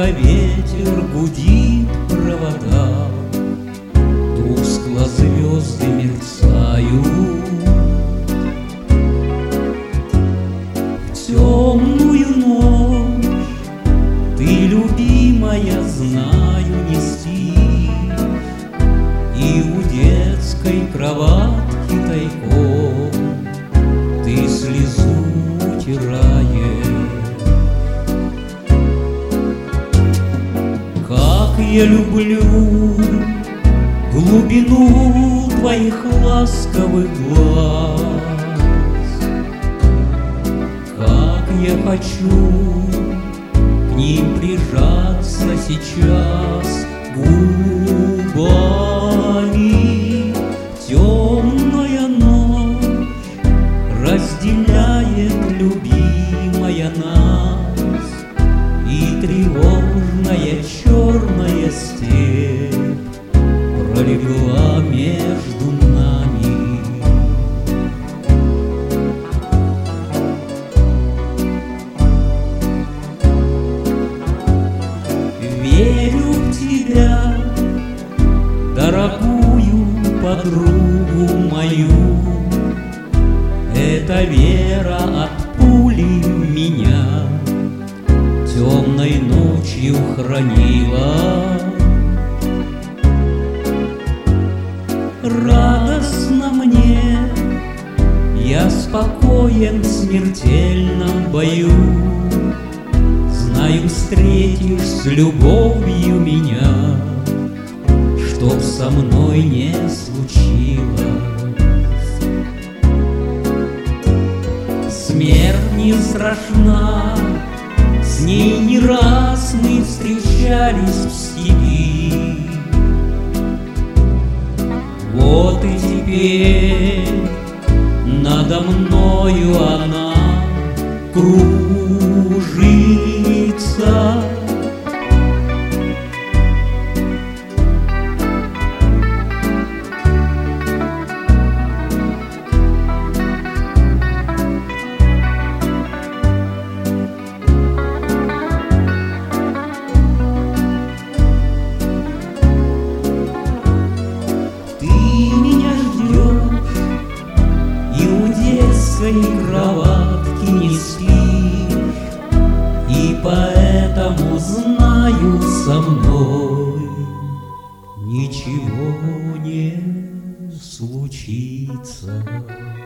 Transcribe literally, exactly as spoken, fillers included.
Тихо ветер гудит провода, тускло звезды мерцают. В темную ночь ты, любимая, знаю, не спишь, и у детской кроватки тайком ты слезу утираешь. Как я люблю глубину твоих ласковых глаз, как я хочу к ним прижаться сейчас губами. Темная ночь разделяет, любимая, нас, и тревожная черная степь пролегла между нами. Верю в тебя, дорогую подругу мою. Эта вера от пули меня темной ночью хранила. Радостно мне, я спокоен в смертельном бою. Знаю, встретишь с любовью меня, чтоб со мной не случилось. Смерть не страшна, с ней не раз мы встречались в степи. Вот и теперь надо мною она кружится. Кроватки не спишь, и поэтому знаю, со мной ничего не случится.